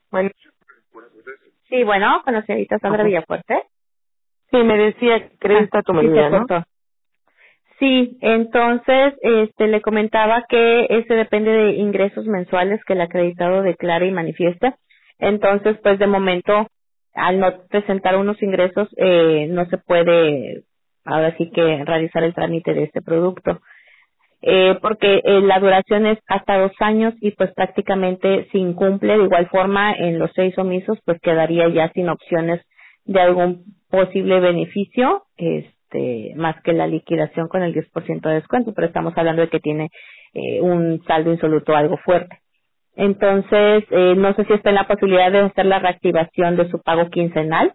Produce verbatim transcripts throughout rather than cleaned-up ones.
Bueno, Sí, bueno, con la señorita Sandra ajá. Villafuerte. Sí, me decía, Ah, crédito a tu sí se medida, ¿no? cortó. Sí, entonces este le comentaba que ese depende de ingresos mensuales que el acreditado declara y manifiesta. Entonces, pues de momento, al no presentar unos ingresos, eh, no se puede ahora sí que realizar el trámite de este producto. Eh, porque eh, la duración es hasta dos años y pues prácticamente se incumple. De igual forma, en los seis omisos, pues quedaría ya sin opciones de algún posible beneficio, este, más que la liquidación con el diez por ciento de descuento, pero estamos hablando de que tiene eh, un saldo insoluto algo fuerte. Entonces, eh, no sé si está en la posibilidad de hacer la reactivación de su pago quincenal.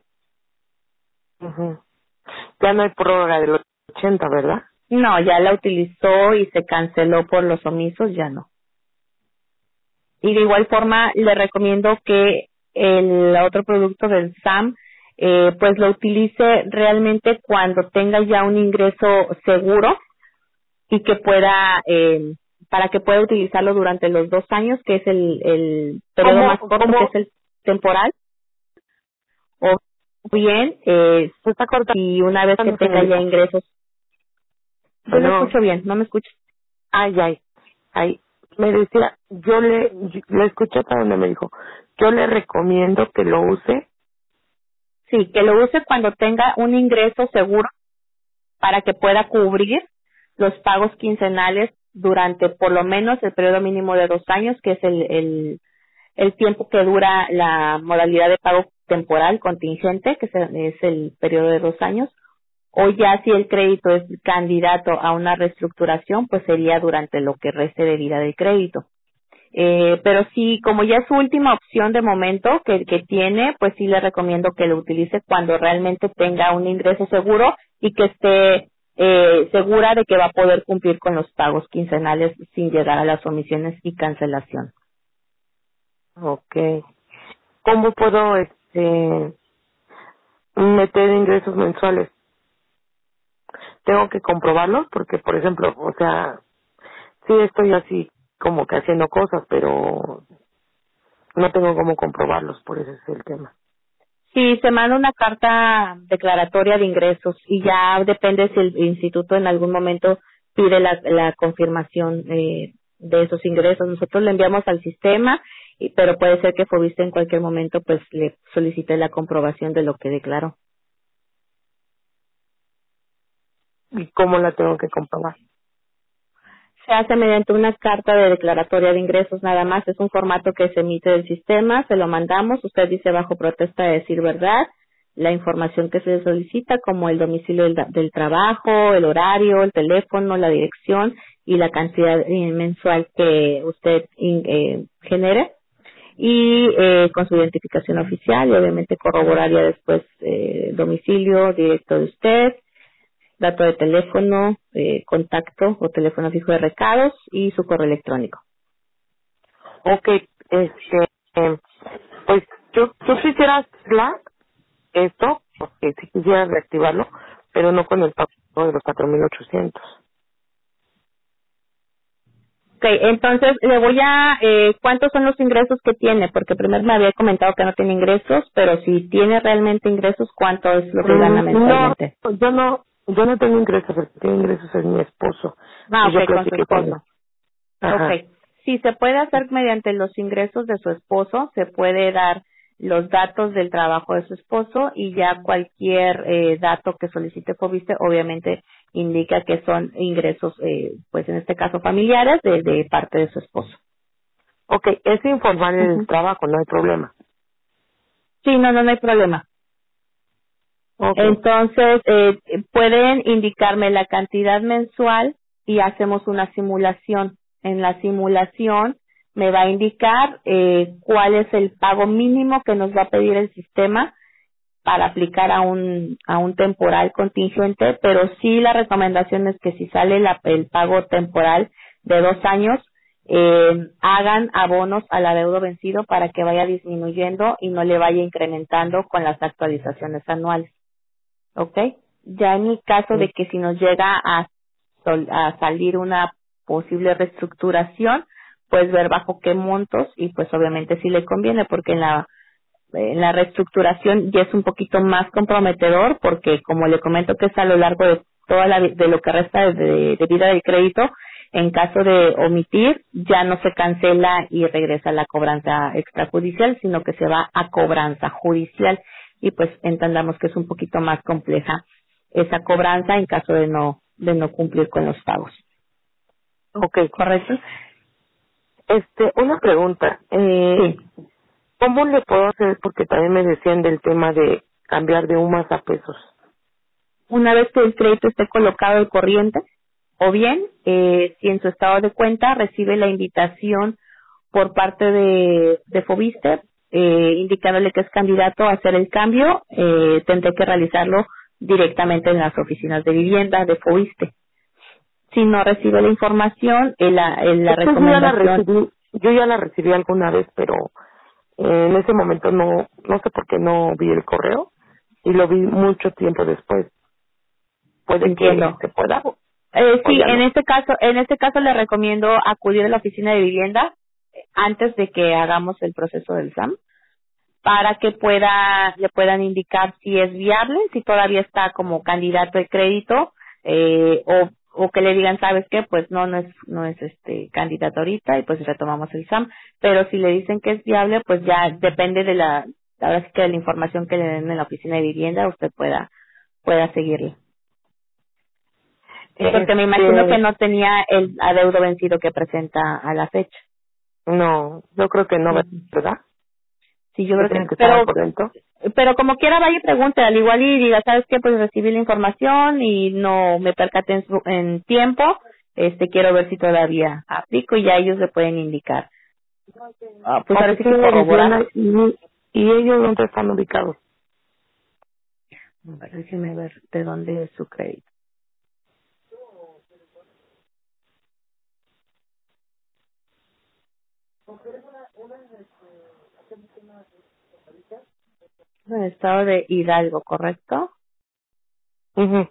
Ujú. Ya no hay prórroga de los ochenta, ¿verdad? No, ya la utilizó y se canceló por los omisos, ya no. Y de igual forma le recomiendo que el otro producto del S A M eh, pues lo utilice realmente cuando tenga ya un ingreso seguro y que pueda eh, para que pueda utilizarlo durante los dos años, que es el, el periodo ¿Cómo, más corto, que cómo es el temporal, o bien eh, se está y una vez que cortando, tenga ya señorita? ingresos. Yo lo Bueno, escucho bien, no me escucho. ay, ay, ay. Me decía, yo le, yo- le escuché hasta donde me dijo, yo le recomiendo que lo use. Sí, que lo use cuando tenga un ingreso seguro para que pueda cubrir los pagos quincenales durante por lo menos el periodo mínimo de dos años, que es el, el, el tiempo que dura la modalidad de pago temporal contingente, que es el es el periodo de dos años, o ya si el crédito es candidato a una reestructuración, pues sería durante lo que reste de vida del crédito. Eh, pero sí, como ya es su última opción de momento que, que tiene, pues sí le recomiendo que lo utilice cuando realmente tenga un ingreso seguro y que esté eh, segura de que va a poder cumplir con los pagos quincenales sin llegar a las omisiones y cancelación. Ok. ¿Cómo puedo, este, meter ingresos mensuales? Tengo que comprobarlos porque, por ejemplo, o sea, sí estoy así como que haciendo cosas, pero no tengo cómo comprobarlos, por eso es el tema. Sí, se manda una carta declaratoria de ingresos y ya depende si el instituto en algún momento pide la, la confirmación eh, de esos ingresos. Nosotros le enviamos al sistema, y- pero puede ser que Fobiste en cualquier momento pues le solicite la comprobación de lo que declaró. ¿Y cómo la tengo que comprobar? Se hace mediante una carta de declaratoria de ingresos nada más, es un formato que se emite del sistema, se lo mandamos, usted dice bajo protesta de decir verdad, la información que se le solicita como el domicilio del, del trabajo, el horario, el teléfono, la dirección y la cantidad eh, mensual que usted in- eh, genere y eh, con su identificación oficial y obviamente corroboraría después eh, domicilio directo de usted, dato de teléfono, eh, contacto o teléfono fijo de recados y su correo electrónico. Ok, este, eh, pues yo, yo quisiera hacerla, esto, porque sí quisiera reactivarlo, pero no con el pago de los cuatro mil ochocientos. Ok, entonces le voy a, eh, ¿cuántos son los ingresos que tiene? Porque primero me había comentado que no tiene ingresos, pero si tiene realmente ingresos, ¿cuánto es lo que gana Mm, no, mensualmente? yo no, yo no tengo ingresos, el que tiene ingresos es mi esposo. Ah, Y yo ok, con su platiqué con él. esposo. Ok. Ajá. Si se puede hacer mediante los ingresos de su esposo, se puede dar los datos del trabajo de su esposo y ya cualquier eh, dato que solicite Fobiste obviamente indica que son ingresos, eh, pues en este caso familiares, de, de parte de su esposo. Ok, es informal el Ujú. trabajo, no hay problema. Sí, no, no, no hay problema. Ok. Entonces, eh, pueden indicarme la cantidad mensual y hacemos una simulación. En la simulación me va a indicar eh, cuál es el pago mínimo que nos va a pedir el sistema para aplicar a un a un temporal contingente, pero sí la recomendación es que si sale la- el pago temporal de dos años, eh, hagan abonos al adeudo vencido para que vaya disminuyendo y no le vaya incrementando con las actualizaciones anuales. ¿Ok? Ya en el caso de que si nos llega a, sol- a salir una posible reestructuración, pues ver bajo qué montos y pues obviamente sí le conviene porque en la en la reestructuración ya es un poquito más comprometedor porque como le comento que es a lo largo de toda la vi- de lo que resta de, de vida del crédito, en caso de omitir ya no se cancela y regresa la cobranza extrajudicial, sino que se va a cobranza judicial y pues entendamos que es un poquito más compleja esa cobranza en caso de no de no cumplir con los pagos. Okay. ¿Correcto? Este, una pregunta. Eh, Sí. ¿Cómo le puedo hacer? Porque también me decían del tema de cambiar de UMAS a pesos. Una vez que el crédito esté colocado al corriente, o bien, eh, si en su estado de cuenta recibe la invitación por parte de, de Fobiste, eh, indicándole que es candidato a hacer el cambio, eh, tendré que realizarlo directamente en las oficinas de vivienda de Fobiste. Si no recibe la información, eh, la, eh, la Es que yo ya la recomendación, recibí, yo ya la recibí alguna vez, pero eh, en ese momento no, no sé por qué no vi el correo y lo vi mucho tiempo después. Puede que entiendo. se pueda Eh, o sí, ya en no. este caso, en este caso le recomiendo acudir a la oficina de vivienda antes de que hagamos el proceso del S A M para que pueda le puedan indicar si es viable, si todavía está como candidato de crédito eh, o o que le digan, ¿sabes qué? Pues no no es no es este candidato ahorita y pues retomamos el S A M, pero si le dicen que es viable, pues ya depende de la ahora sí que de la información que le den en la oficina de vivienda, usted pueda pueda seguirle. Porque me imagino que Este, no tenía el adeudo vencido que presenta a la fecha. no, yo creo que no, Ujú. ¿verdad? Sí, yo Que creo que tiene no. que estar al Pero, corriente. pero como quiera vaya y pregunte, al igual y diga, ¿sabes qué? Pues recibí la información y no me percaté en, su- en tiempo, este, quiero ver si todavía aplico y ya ellos le pueden indicar. Ah, pues ahora sí que Oficina de corroborar. vivienda y, y ellos dónde están ubicados. A ver, déjeme ver de dónde es su crédito. En el estado de Hidalgo, ¿correcto? Ujú.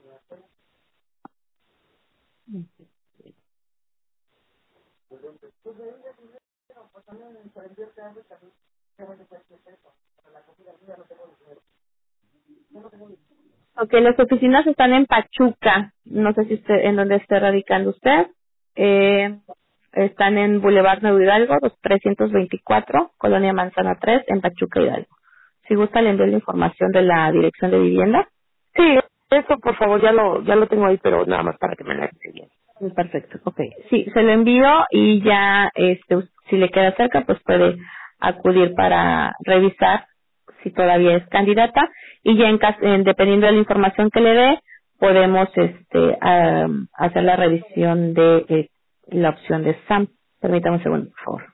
Ok, las oficinas están en Pachuca. No sé si usted, en dónde esté radicando usted. Eh, están en Boulevard Nuevo Hidalgo, dos- trescientos veinticuatro, Colonia Manzana tres, en Pachuca, Hidalgo. Si gusta, le envío la información de la dirección de vivienda. Sí, eso por favor ya lo ya lo tengo ahí, pero nada más para que me la enseñen. Sí, perfecto. Ok. Sí, se lo envío y ya, este, us- si le queda cerca, pues puede acudir para revisar si todavía es candidata y ya en caso, en- dependiendo de la información que le dé, podemos, este, am, hacer la revisión de eh, la opción de S A M. Permítame un segundo, por favor.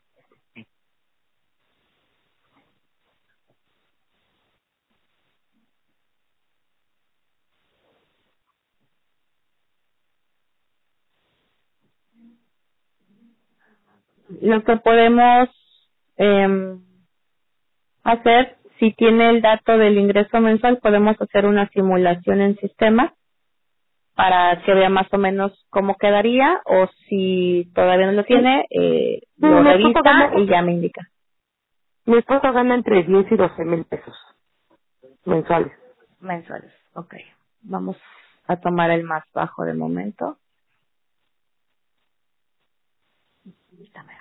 Lo que podemos em, hacer, si tiene el dato del ingreso mensual, podemos hacer una simulación en sistema para que vea más o menos cómo quedaría o si todavía no lo Sí, tiene, eh, sí, lo mi esposo revisa gana, y ya me indica. mi esposo gana entre diez y doce mil pesos mensuales. Mensuales, ok. Vamos a tomar el más bajo de momento. Permítame.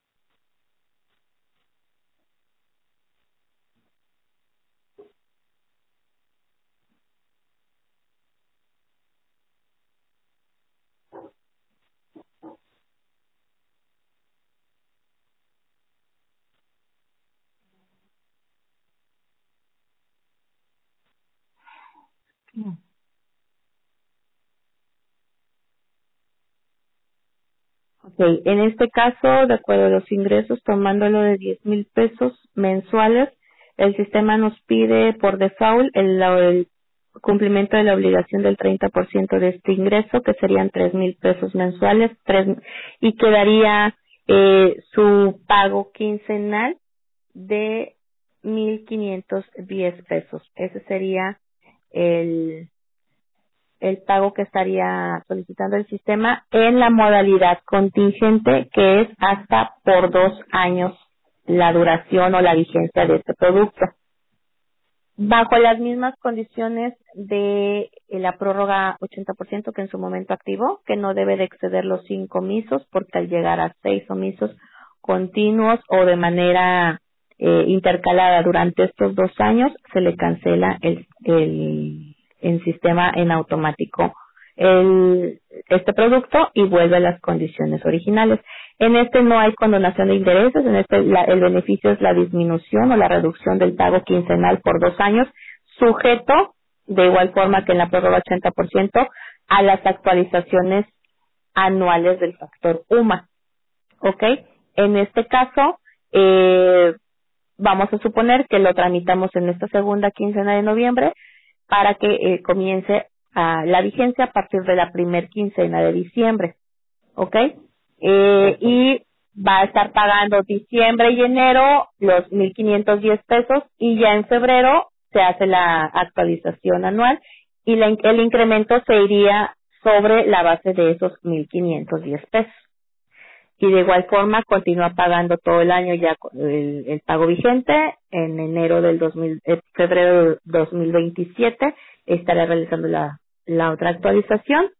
Ok, en este caso, de acuerdo a los ingresos, tomándolo de diez mil pesos mensuales, el sistema nos pide por default el, el cumplimiento de la obligación del treinta por ciento de este ingreso, que serían tres mil pesos mensuales, tres, y quedaría eh, su pago quincenal de mil quinientos diez pesos. Ese sería el, el pago que estaría solicitando el sistema en la modalidad contingente, que es hasta por dos años la duración o la vigencia de este producto. Bajo las mismas condiciones de la prórroga ochenta por ciento que en su momento activó, que no debe de exceder los cinco misos, porque al llegar a seis omisos continuos o de manera eh, intercalada durante estos dos años, se le cancela el, el, el sistema en automático el, este producto y vuelve a las condiciones originales. En este no hay condonación de intereses, en este la, el beneficio es la disminución o la reducción del pago quincenal por dos años, sujeto, de igual forma que en la prórroga ochenta por ciento, a las actualizaciones anuales del factor U M A. ¿Ok? En este caso, eh, vamos a suponer que lo tramitamos en esta segunda quincena de noviembre para que eh, comience a la vigencia a partir de la primer quincena de diciembre. ¿Ok? Eh, y va a estar pagando diciembre y enero los mil quinientos diez pesos y ya en febrero se hace la actualización anual y la, el incremento se iría sobre la base de esos mil quinientos diez pesos. Y de igual forma continúa pagando todo el año ya el, el pago vigente. En enero del dos mil, eh, febrero del dos mil veintisiete estará realizando la, la otra actualización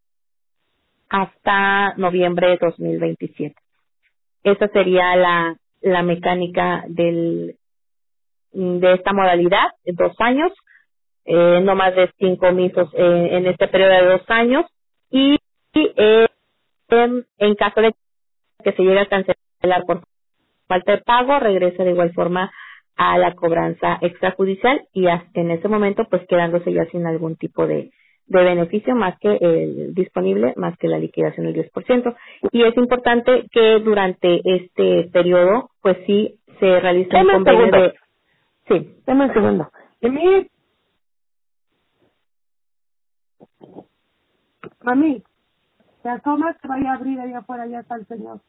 hasta noviembre de dos mil veintisiete. Esa sería la, la mecánica del, de esta modalidad, dos años, eh, no más de cinco misos eh, en este periodo de dos años y, y eh, en, en caso de que se llegue a cancelar por falta de pago, regresa de igual forma a la cobranza extrajudicial y hasta en ese momento pues quedándose ya sin algún tipo de, de beneficio más que el disponible, más que la liquidación del diez por ciento. Y es importante que durante este periodo pues sí se realice un convenio de... Sí, dame un segundo. Mami, mami, te asomas que vaya a abrir allá afuera, ya está el señor.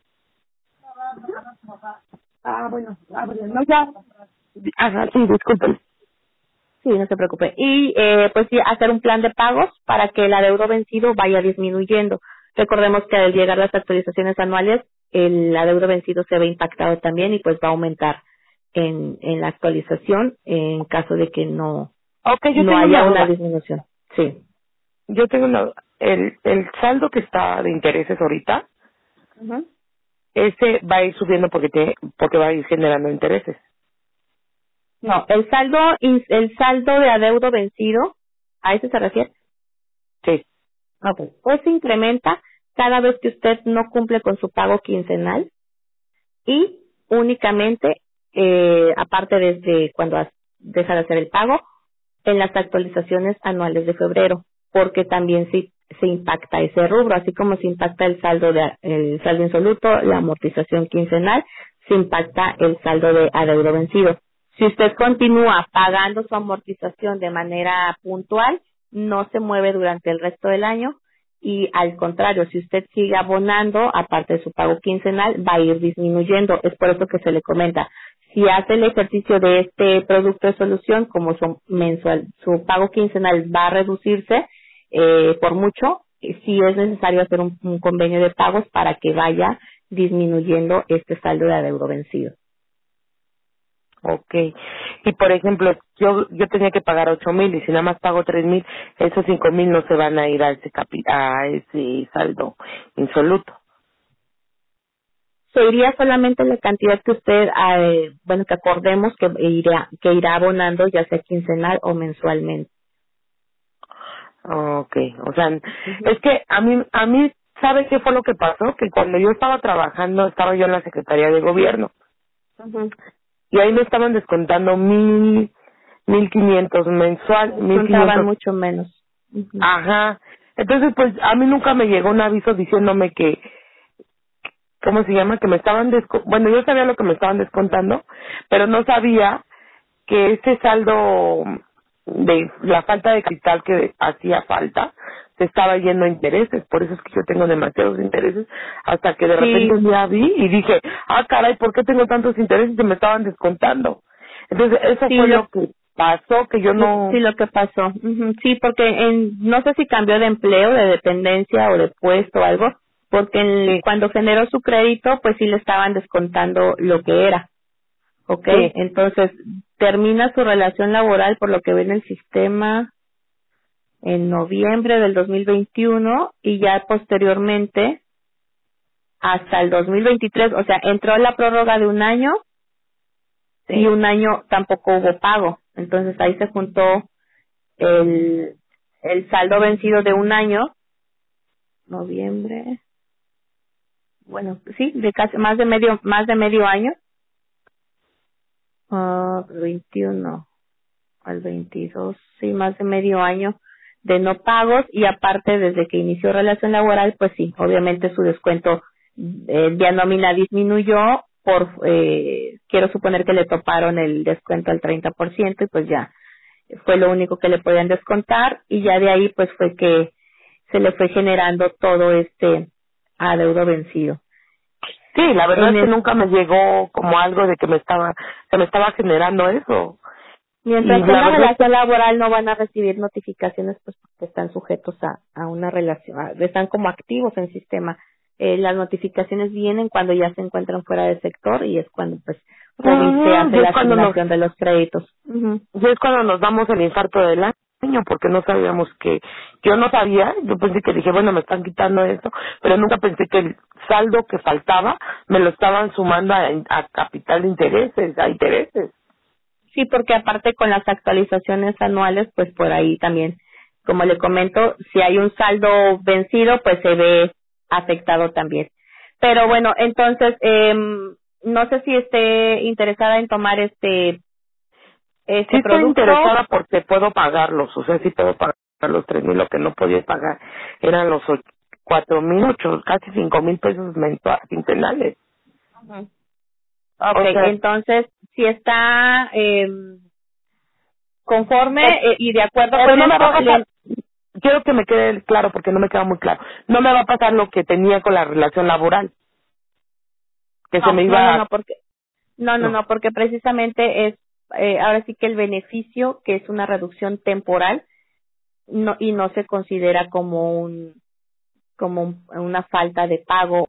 Ah, bueno, abre, no ya. Ajá, sí, disculpen. Sí, no se preocupe. Y eh, pues sí, hacer un plan de pagos para que el adeudo vencido vaya disminuyendo. Recordemos que al llegar las actualizaciones anuales, el adeudo vencido se ve impactado también y pues va a aumentar en, en la actualización en caso de que no, okay, yo no tengo haya una, una duda. disminución. Sí. Yo tengo una duda. El, el saldo que está de intereses ahorita, Uh-huh. ese va a ir subiendo porque te, porque va a ir generando intereses. No, el saldo, el saldo de adeudo vencido, ¿a eso se refiere? Sí. Okay. Pues se incrementa cada vez que usted no cumple con su pago quincenal y únicamente, eh, aparte desde cuando has- deja de hacer el pago, en las actualizaciones anuales de febrero, porque también sí se impacta ese rubro, así como se impacta el saldo de el saldo insoluto, la amortización quincenal, se impacta el saldo de adeudo vencido. Si usted continúa pagando su amortización de manera puntual, no se mueve durante el resto del año y al contrario, si usted sigue abonando, aparte de su pago quincenal, va a ir disminuyendo. Es por eso que se le comenta, si hace el ejercicio de este producto de solución, como su mensual, su pago quincenal va a reducirse eh, por mucho, sí es necesario hacer un, un convenio de pagos para que vaya disminuyendo este saldo de adeudo vencido. Okay. Y por ejemplo, yo yo tenía que pagar ocho mil y si nada más pago tres mil, esos cinco mil no se van a ir a ese capi a ese saldo insoluto. Se iría solamente la cantidad que usted, eh, bueno, que acordemos que irá, que irá abonando ya sea quincenal o mensualmente. Okay. O sea, Uh-huh. es que a mí a mí ¿sabe qué fue lo que pasó? Que cuando yo estaba trabajando, estaba yo en la Secretaría de Gobierno Uh-huh. y ahí me estaban descontando mil mil quinientos mensual, mil Contaban quinientos. mucho menos. Uh-huh. Ajá. Entonces, pues a mí nunca me llegó un aviso diciéndome que, ¿cómo se llama? Que me estaban desco bueno, yo sabía lo que me estaban descontando, pero no sabía que ese saldo de la falta de capital que hacía falta se estaba yendo a intereses. Por eso es que yo tengo demasiados intereses, hasta que de Sí. repente un día vi y dije, ah, caray, ¿por qué tengo tantos intereses? Se me estaban descontando. Entonces, eso Sí, fue lo, lo que pasó que yo no... Sí, lo que pasó. Ujú, sí, porque en, no sé si cambió de empleo, de dependencia o de puesto o algo, porque en- Sí, cuando generó su crédito, pues sí le estaban descontando lo que era. ¿Ok? sí. Entonces, termina su relación laboral por lo que ve en el sistema en noviembre del dos mil veintiuno y ya posteriormente hasta el dos mil veintitrés, o sea, entró la prórroga de un año y Sí. un año tampoco hubo pago. Entonces ahí se juntó el, el saldo vencido de un año, noviembre, bueno, sí, de casi más de medio, más de medio año, ah, veintiuno al veintidós, sí, más de medio año de no pagos y aparte desde que inició relación laboral, pues sí, obviamente su descuento eh, de nómina disminuyó por, eh, quiero suponer que le toparon el descuento al treinta por ciento y pues ya fue lo único que le podían descontar y ya de ahí pues fue que se le fue generando todo este adeudo vencido. Sí, la verdad En es que es- nunca me llegó como algo de que me estaba, que me estaba generando eso. Y Mientras la tenga verdad es que relación laboral no van a recibir notificaciones pues porque están sujetos a, a una relación, a- están como activos en el sistema. Eh, las notificaciones vienen cuando ya se encuentran fuera del sector y es cuando pues Fobiste ujú, hace y la es cuando nos, asignación de los créditos. Ujú. y es cuando nos damos el infarto del año, porque no sabíamos que, yo no sabía, yo pensé que dije, bueno, me están quitando esto, pero nunca pensé que el saldo que faltaba me lo estaban sumando a, a capital de intereses, a intereses. Sí, porque aparte con las actualizaciones anuales, pues por ahí también, como le comento, si hay un saldo vencido, pues se ve afectado también. Pero bueno, entonces, eh, no sé si esté interesada en tomar este Sí este estoy producto. interesada porque puedo pagarlos, o sea, sí puedo pagar los tres mil, lo que no podía pagar eran los ocho, cuatro mil, ocho, casi cinco mil pesos mensuales, quincenales. Ujú. O Okay, sea, entonces, si está eh, conforme eh, eh, y de acuerdo pero con no me va a esto, le, pasar, quiero que me quede claro porque no me queda muy claro, no me va a pasar lo que tenía con la relación laboral, que se no, me no, no, iba, no, porque No, no, no. no, porque precisamente es, eh, ahora sí que el beneficio, que es una reducción temporal, no, y no se considera como un, como un- una falta de pago